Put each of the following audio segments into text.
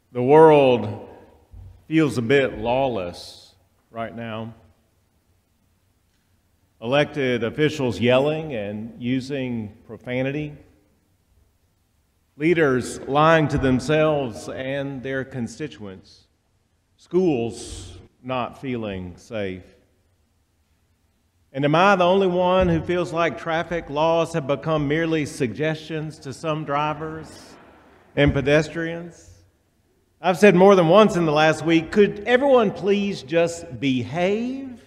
The world feels a bit lawless right now. Elected officials yelling and using profanity. Leaders lying to themselves and their constituents. Schools not feeling safe. And am I the only one who feels like traffic laws have become merely suggestions to some drivers and pedestrians? I've said more than once in the last week, could everyone please just behave?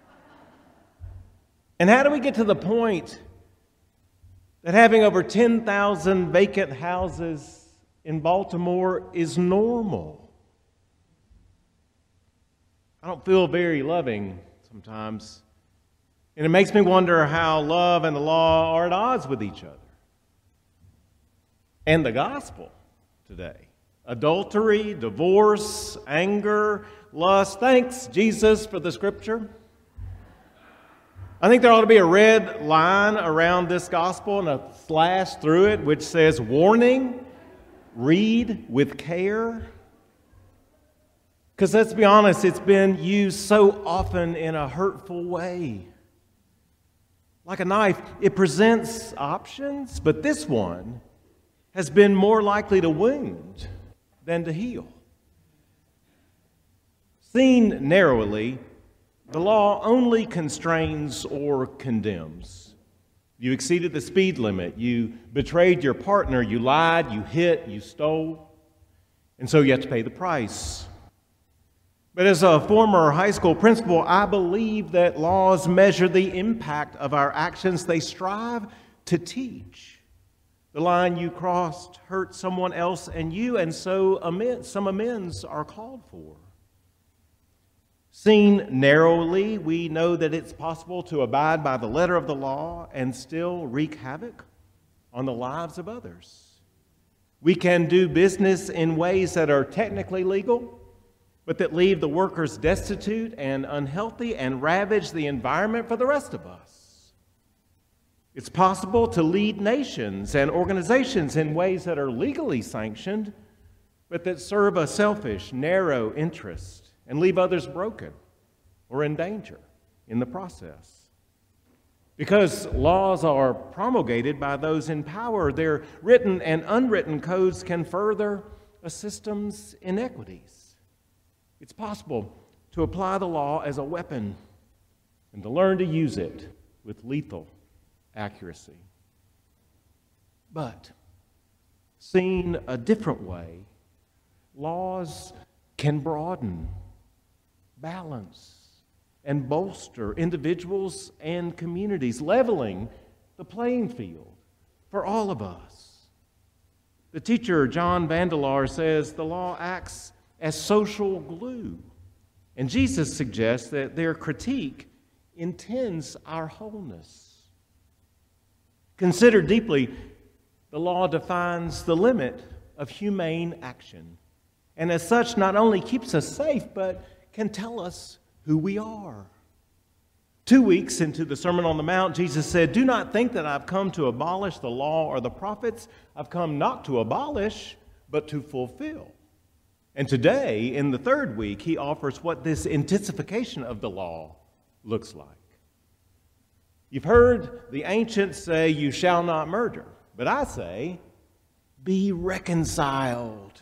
And how do we get to the point that having over 10,000 vacant houses in Baltimore is normal? I don't feel very loving sometimes. And it makes me wonder how love and the law are at odds with each other. And the gospel today. Adultery, divorce, anger, lust. Thanks, Jesus, for the scripture. I think there ought to be a red line around this gospel and a slash through it which says, warning, read with care. Because let's be honest, it's been used so often in a hurtful way. Like a knife, it presents options, but this one has been more likely to wound than to heal. Seen narrowly, the law only constrains or condemns. You exceeded the speed limit, you betrayed your partner, you lied, you hit, you stole, and so you have to pay the price. But as a former high school principal, I believe that laws measure the impact of our actions. They strive to teach. The line you crossed hurt someone else and you, and so some amends are called for. Seen narrowly, we know that it's possible to abide by the letter of the law and still wreak havoc on the lives of others. We can do business in ways that are technically legal, but that leave the workers destitute and unhealthy and ravage the environment for the rest of us. It's possible to lead nations and organizations in ways that are legally sanctioned, but that serve a selfish, narrow interest and leave others broken or in danger in the process. Because laws are promulgated by those in power, their written and unwritten codes can further a system's inequities. It's possible to apply the law as a weapon and to learn to use it with lethal accuracy. But, seen a different way, laws can broaden, balance, and bolster individuals and communities, leveling the playing field for all of us. The teacher, John Vandelar, says the law acts as social glue, and Jesus suggests that their critique intends our wholeness. Consider deeply, the law defines the limit of humane action, and as such not only keeps us safe, but can tell us who we are. 2 weeks into the Sermon on the Mount, Jesus said, "Do not think that I've come to abolish the law or the prophets. I've come not to abolish, but to fulfill." And today, in the third week, he offers what this intensification of the law looks like. You've heard the ancients say, "You shall not murder." But I say, be reconciled.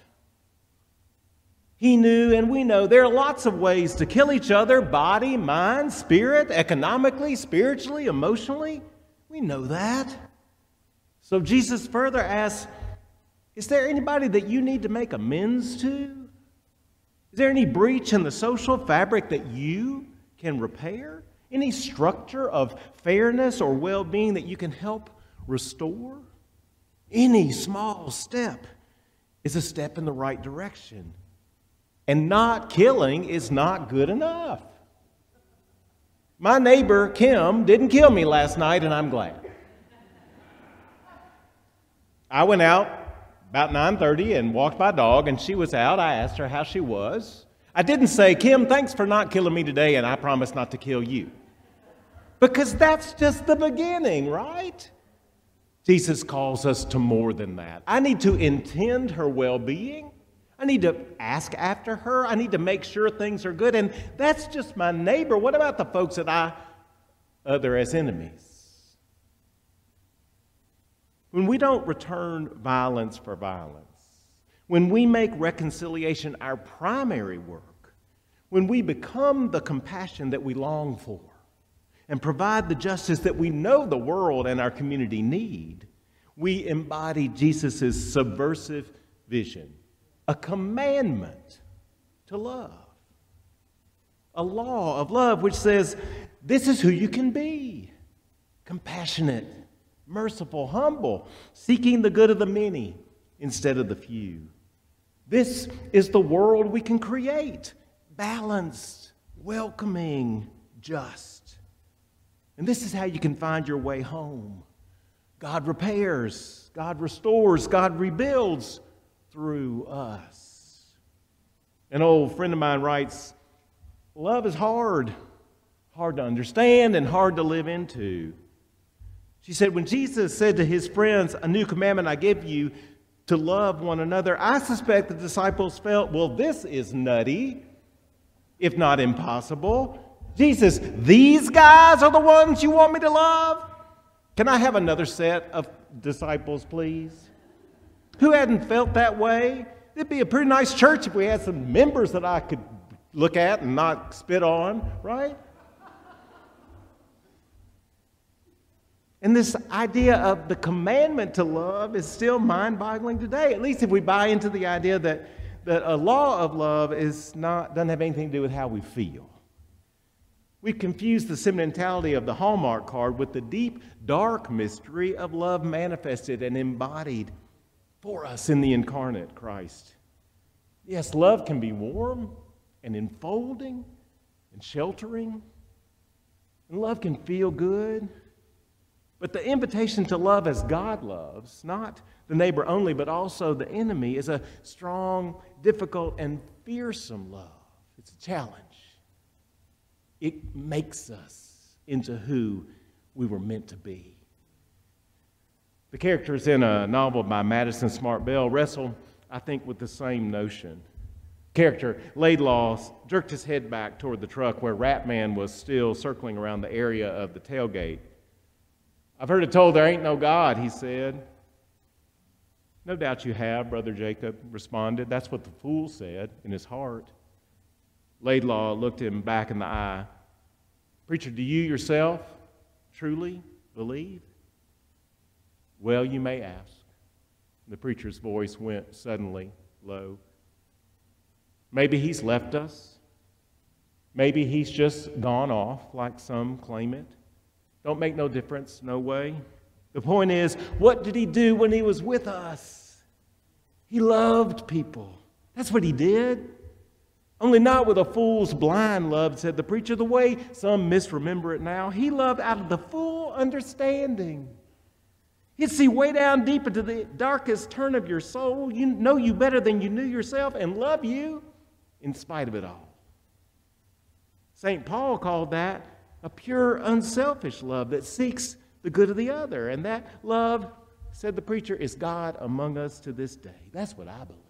He knew and we know there are lots of ways to kill each other, body, mind, spirit, economically, spiritually, emotionally. We know that. So Jesus further asks, is there anybody that you need to make amends to? Is there any breach in the social fabric that you can repair? Any structure of fairness or well-being that you can help restore? Any small step is a step in the right direction. And not killing is not good enough. My neighbor, Kim, didn't kill me last night, and I'm glad. I went out about 9:30 and walked my dog, and she was out. I asked her how she was. I didn't say, "Kim, thanks for not killing me today, and I promise not to kill you." Because that's just the beginning, right? Jesus calls us to more than that. I need to intend her well-being. I need to ask after her. I need to make sure things are good. And that's just my neighbor. What about the folks that I other as enemies? When we don't return violence for violence, when we make reconciliation our primary work, when we become the compassion that we long for and provide the justice that we know the world and our community need, we embody Jesus' subversive vision, a commandment to love, a law of love which says this is who you can be: compassionate, merciful, humble, seeking the good of the many instead of the few. This is the world we can create: balanced, welcoming, just. And this is how you can find your way home. God repairs, God restores, God rebuilds through us. An old friend of mine writes, love is hard to understand and hard to live into. She said, when Jesus said to his friends, a new commandment I give you, to love one another, I suspect the disciples felt, well, this is nutty, if not impossible. Jesus, these guys are the ones you want me to love? Can I have another set of disciples, please? Who hadn't felt that way? It'd be a pretty nice church if we had some members that I could look at and not spit on, right? And this idea of the commandment to love is still mind-boggling today, at least if we buy into the idea that a law of love doesn't have anything to do with how we feel. We've confused the sentimentality of the Hallmark card with the deep, dark mystery of love manifested and embodied for us in the incarnate Christ. Yes, love can be warm and enfolding and sheltering, and love can feel good. But the invitation to love as God loves, not the neighbor only, but also the enemy, is a strong, difficult, and fearsome love. It's a challenge. It makes us into who we were meant to be. The characters in a novel by Madison Smart Bell wrestle, I think, with the same notion. Character Laidlaw jerked his head back toward the truck where Ratman was still circling around the area of the tailgate. I've heard it told there ain't no God, he said. No doubt you have, Brother Jacob responded. That's what the fool said in his heart. Laidlaw looked him back in the eye. Preacher, do you yourself truly believe? Well, you may ask. The preacher's voice went suddenly low. Maybe he's left us. Maybe he's just gone off like some claim it. Don't make no difference, no way. The point is, what did he do when he was with us? He loved people. That's what he did. Only not with a fool's blind love, said the preacher, the way some misremember it now. He loved out of the full understanding. He'd see way down deep into the darkest turn of your soul, know you better than you knew yourself, and love you in spite of it all. St. Paul called that a pure, unselfish love that seeks the good of the other. And that love, said the preacher, is God among us to this day. That's what I believe.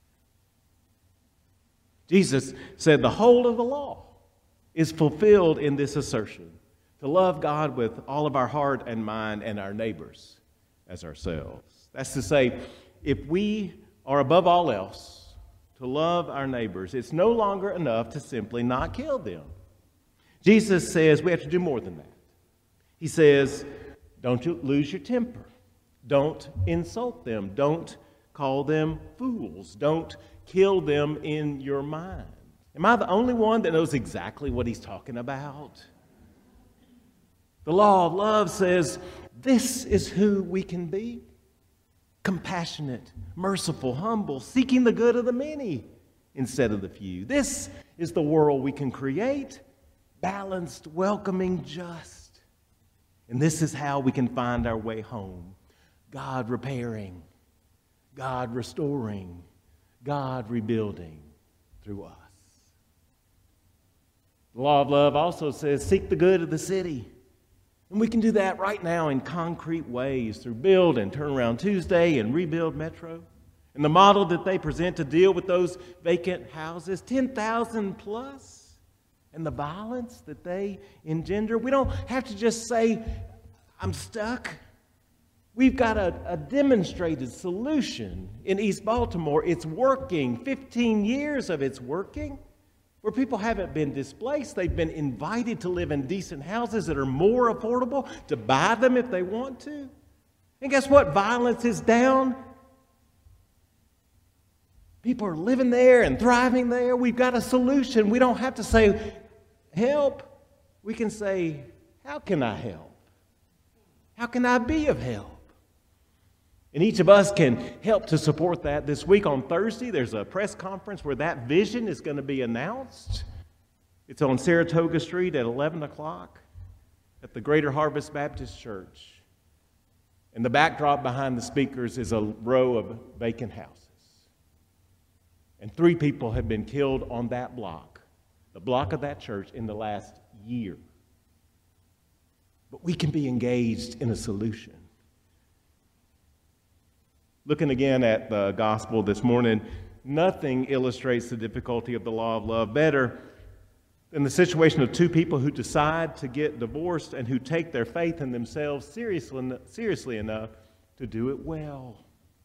Jesus said the whole of the law is fulfilled in this assertion: to love God with all of our heart and mind and our neighbors as ourselves. That's to say, if we are above all else to love our neighbors, it's no longer enough to simply not kill them. Jesus says we have to do more than that. He says, don't you lose your temper. Don't insult them. Don't call them fools. Don't kill them in your mind. Am I the only one that knows exactly what he's talking about? The law of love says this is who we can be: compassionate, merciful, humble, seeking the good of the many instead of the few. This is the world we can create: balanced, welcoming, just. And this is how we can find our way home: God repairing, God restoring, God rebuilding through us. The law of love also says seek the good of the city. And we can do that right now in concrete ways through Build and Turnaround Tuesday and Rebuild Metro. And the model that they present to deal with those vacant houses, 10,000 plus, and the violence that they engender, we don't have to just say, I'm stuck. We've got a demonstrated solution in East Baltimore. It's working. 15 years of it's working, where people haven't been displaced. They've been invited to live in decent houses that are more affordable, to buy them if they want to. And guess what? Violence is down. People are living there and thriving there. We've got a solution. We don't have to say, help. We can say, how can I help? How can I be of help? And each of us can help to support that. This week on Thursday, there's a press conference where that vision is going to be announced. It's on Saratoga Street at 11 o'clock at the Greater Harvest Baptist Church. And the backdrop behind the speakers is a row of vacant houses. And 3 people have been killed on that block, the block of that church, in the last year. But we can be engaged in a solution. Looking again at the gospel this morning, nothing illustrates the difficulty of the law of love better than the situation of 2 people who decide to get divorced and who take their faith in themselves seriously enough to do it well.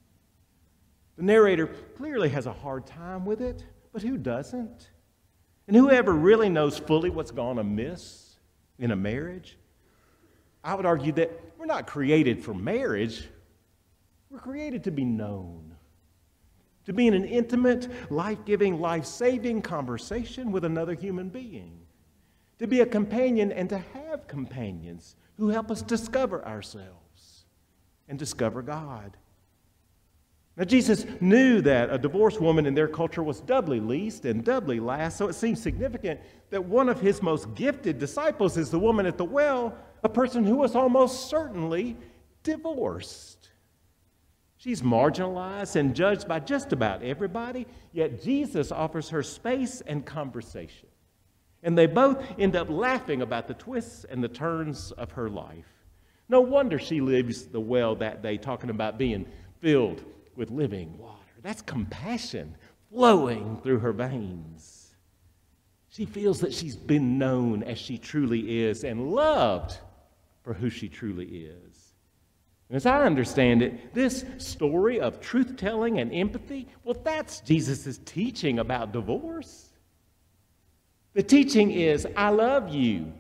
The narrator clearly has a hard time with it, but who doesn't? And whoever really knows fully what's gone amiss in a marriage, I would argue that we're not created for marriage. We're created to be known, to be in an intimate, life-giving, life-saving conversation with another human being, to be a companion and to have companions who help us discover ourselves and discover God. Now, Jesus knew that a divorced woman in their culture was doubly least and doubly last, so it seems significant that one of his most gifted disciples is the woman at the well, a person who was almost certainly divorced. She's marginalized and judged by just about everybody, yet Jesus offers her space and conversation. And they both end up laughing about the twists and the turns of her life. No wonder she leaves the well that day talking about being filled with living water. That's compassion flowing through her veins. She feels that she's been known as she truly is and loved for who she truly is. And as I understand it, this story of truth-telling and empathy, well, that's Jesus' teaching about divorce. The teaching is, I love you.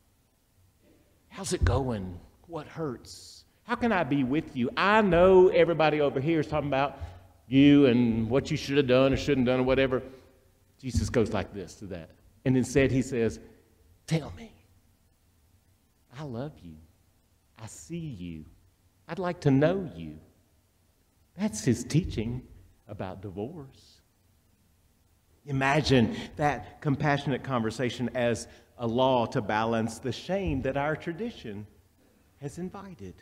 How's it going? What hurts? How can I be with you? I know everybody over here is talking about you and what you should have done or shouldn't have done or whatever. Jesus goes like this to that. And instead he says, tell me. I love you. I see you. I'd like to know you. That's his teaching about divorce. Imagine that compassionate conversation as a law to balance the shame that our tradition has invited.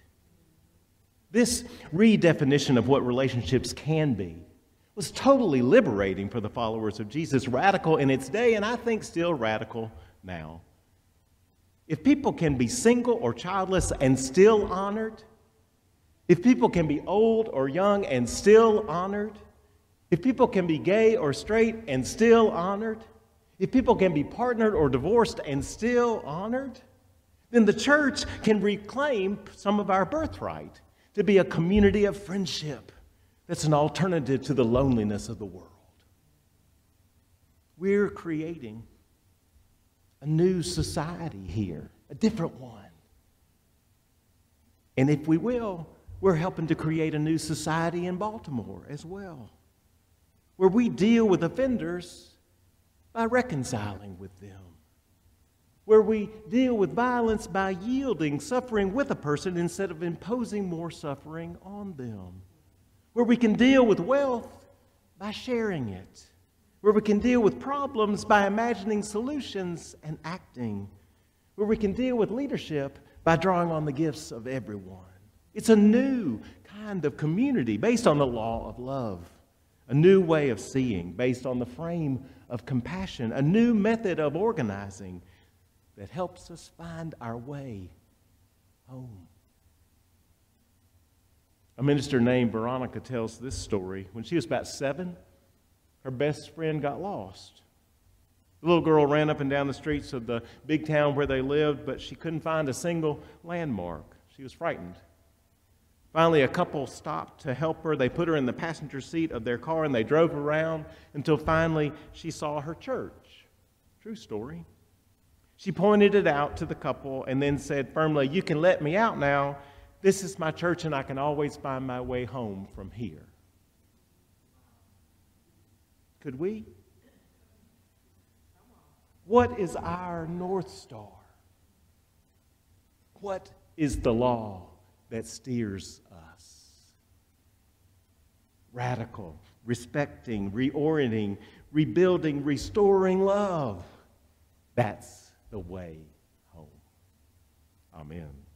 This redefinition of what relationships can be was totally liberating for the followers of Jesus, radical in its day, and I think still radical now. If people can be single or childless and still honored, if people can be old or young and still honored, if people can be gay or straight and still honored, if people can be partnered or divorced and still honored, then the church can reclaim some of our birthright to be a community of friendship that's an alternative to the loneliness of the world. We're creating a new society here, a different one. And if we will, we're helping to create a new society in Baltimore as well, where we deal with offenders by reconciling with them, where we deal with violence by yielding suffering with a person instead of imposing more suffering on them, where we can deal with wealth by sharing it, where we can deal with problems by imagining solutions and acting, where we can deal with leadership by drawing on the gifts of everyone. It's a new kind of community based on the law of love, a new way of seeing based on the frame of compassion, a new method of organizing that helps us find our way home. A minister named Veronica tells this story. When she was about 7, her best friend got lost. The little girl ran up and down the streets of the big town where they lived, but she couldn't find a single landmark. She was frightened. Finally, a couple stopped to help her. They put her in the passenger seat of their car, and they drove around until finally she saw her church. True story. She pointed it out to the couple and then said firmly, "You can let me out now. This is my church, and I can always find my way home from here." Could we? What is our North Star? What is the law that steers us? Radical, respecting, reorienting, rebuilding, restoring love. That's the way home. Amen.